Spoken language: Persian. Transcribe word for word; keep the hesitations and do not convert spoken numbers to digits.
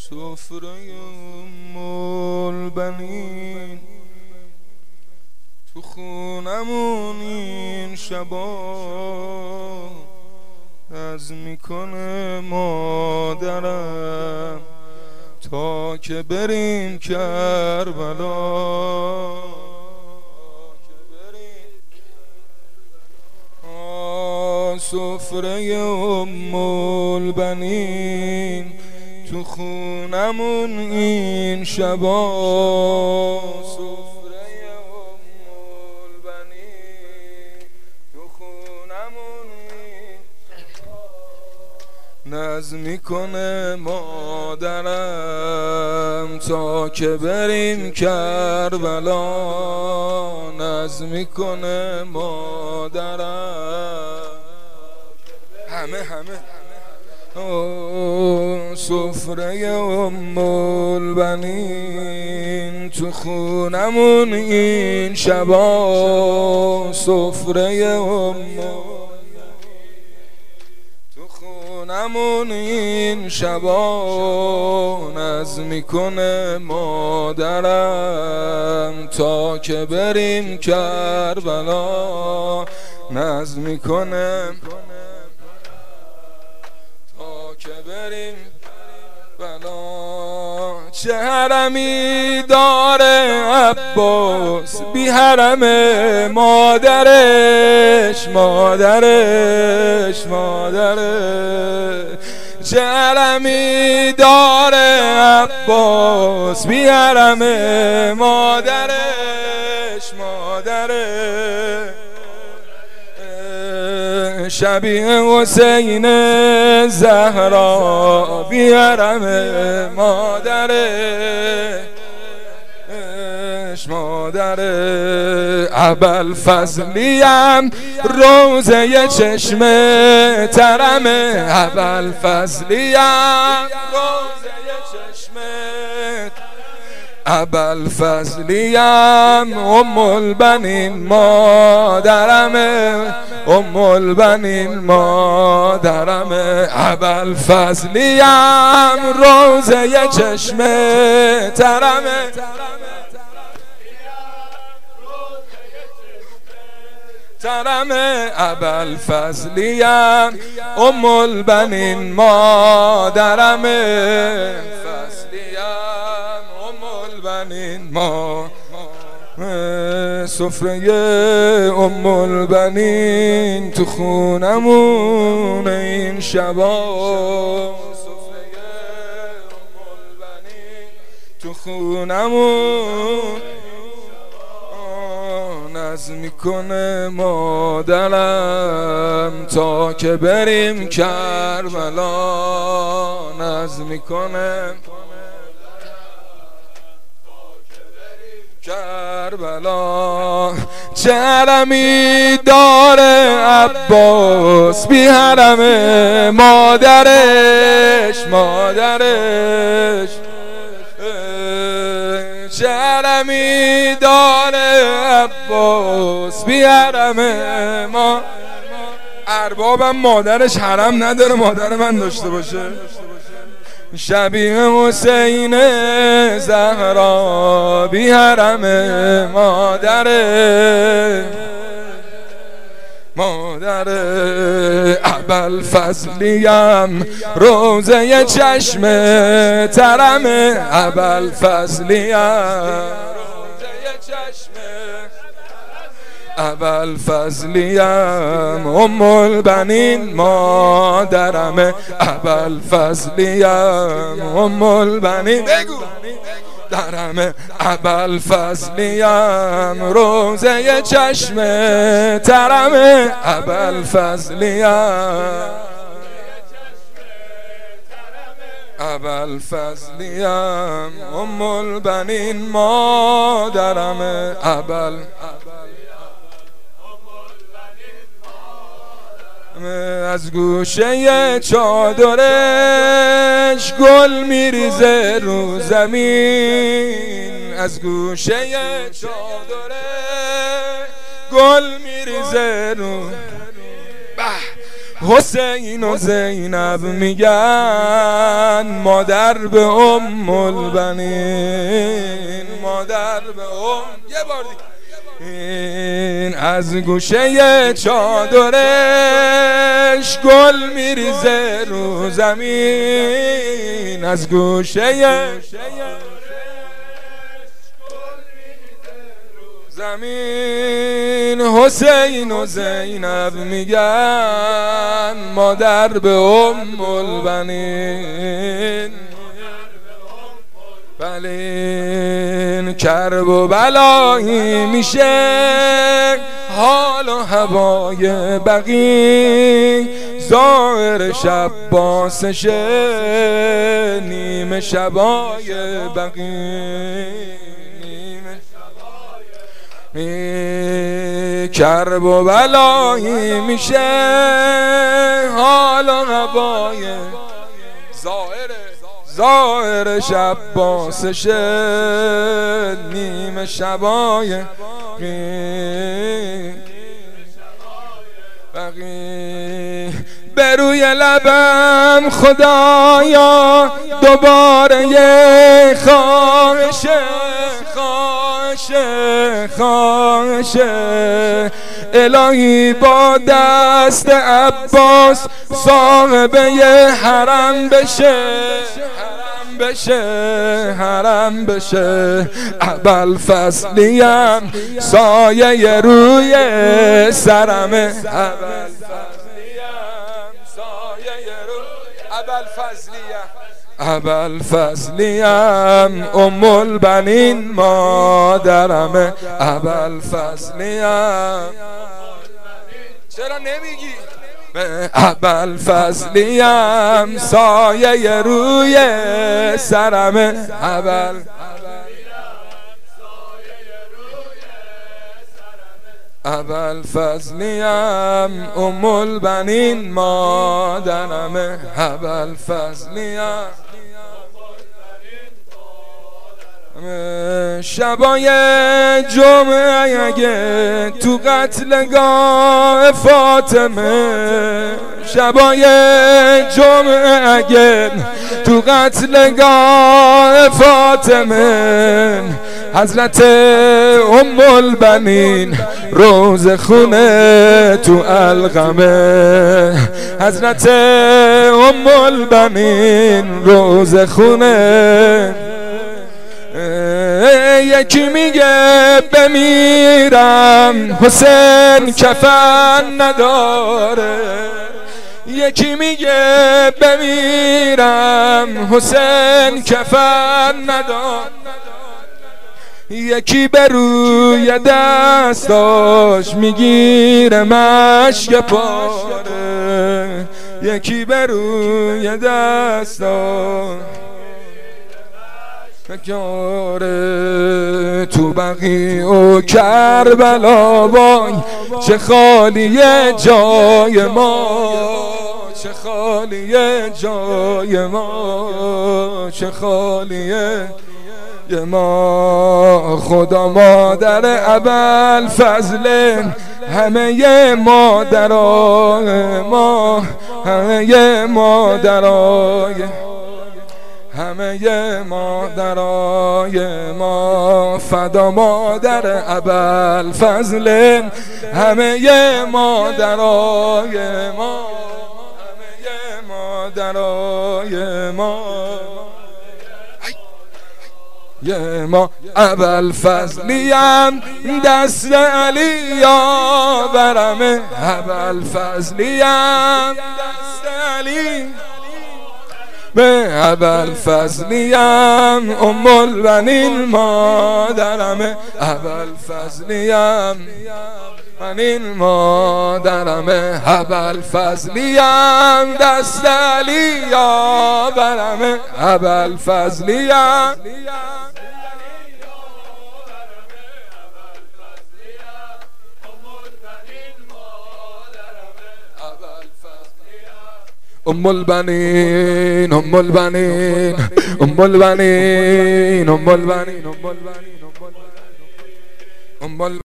سفره ام البنین تو خونمون این شبا از میکنه مادرم تا که بریم کربلا. سفره ام البنین تو خونمون این شبا، سفره ام البنین تو خونمون این شبا نظم میکنه مادرم تا که بریم کربلا، نظم میکنه مادرم همه همه سفره ام البنین تو خونمون این شبا، سفره ام تو خونمون این شبا نظم میکنه مادرم تا که بریم کربلا، نظم میکنه که بریم بلا. چه حرمی داره عباس بی حرم مادرش، مادرش مادرش. چه حرمی داره عباس بی حرم مادرش، مادرش. شبیه حسین زهرا بی حرم مادرش، مادرش. ابوالفضلیم روزه چشم ترمه، ابوالفضلیم روزه چشم ابوالفضلیم ام البنین مادرمه، ام البنین مادرمه. ابوالفضلیم روزه چشم ترمه، ترمه. ابوالفضلیم ام البنین مادرمه، البنین ما. سفره ام البنین تو خونمون این شبا، سفره ام البنین تو خونمون نظم میکنه مادرم تا که بریم کربلا، نظم میکنه کربلا. چه حرمی داره عباس بی حرم مادرش، مادرش. چه حرمی داره عباس بی حرم ما. اربابم مادرش حرم نداره، مادر من داشته باشه. شبیه حسین زهرا بی حرم مادره، مادره. ابوالفضلیم روزه چشم ترمه، ابوالفضلیم روزه چشم ابوالفضلیم ام البنین مادرمه، ابوالفضلیم ام البنین بگو درمه. ابوالفضلیم روزه چشم ترمه، ابوالفضلیم ابوالفضلیم ام البنین مادرمه، ابوال از گوشه چادرش گل میریزه رو زمین، از گوشه چادرش گل میریزه رو به حسین و زینب میگن مادر به ام البنین، مادر به ام. یه بار دیگه این از گوشه چادرش گل میریزه رو زمین، از گوشه زمین. حسین و زینب میگن مادر به ام البنین، بلین کرب و بلایی میشه حال و هوای بقی، ظاهر شب باسشه نیمه شبای بقی. کرب و بلایی میشه حال و هوای ظاهر ظاهر شب باسشه نیمه شبای بقی. به روی لبم خدایا دوباره یه خواهشه خواهشه خواهشه، الهی با دست عباس صاحب یه حرم بشه، حرم بشه حرم بشه. ابوالفضلیم سایه روی سرمه، ابوالفضلیم ام البنین مادرمه. ابوالفضلیم چرا نمیگی؟ ابوالفضلیم سایه روی سرمه. ابوالفضلیم ام البنین مادرمه. ابوالفضلیم شبای جمعه اگه تو قتلگاه فاطمه، شبای جمعه اگه تو قتلگاه فاطمه، حضرت ام البنین روز خونه تو القمه، حضرت ام البنین روز خونه. یکی میگه بمیرم حسین کفن نداره، یکی میگه بمیرم حسین کفن نداره، یکی به روی دستاش میگیره مشک پاره، یکی به روی دستاش بکاره. تو بقیع و کربلا وای چه خالیه جای ما، چه خالیه جای ما، چه خالیه یه ما. خدا مادر ابوالفضل همه ی مادرای ما، همه ی مادرای همه ی مادرای ما. فدا مادر ابوالفضل همه ی مادرای ما، همه ی مادرای ما یه ما. ابوالفضلیم دست علی آورمه، ابوالفضلیم دست علی به. ابوالفضلیم ام البنین مادرمه، ابوالفضلیم بنین مادرمه. ابوالفضلیم دست علی آورمه، ابوالفضلیم ام البنین ام البنین ام البنین ام البنین ام البنین ام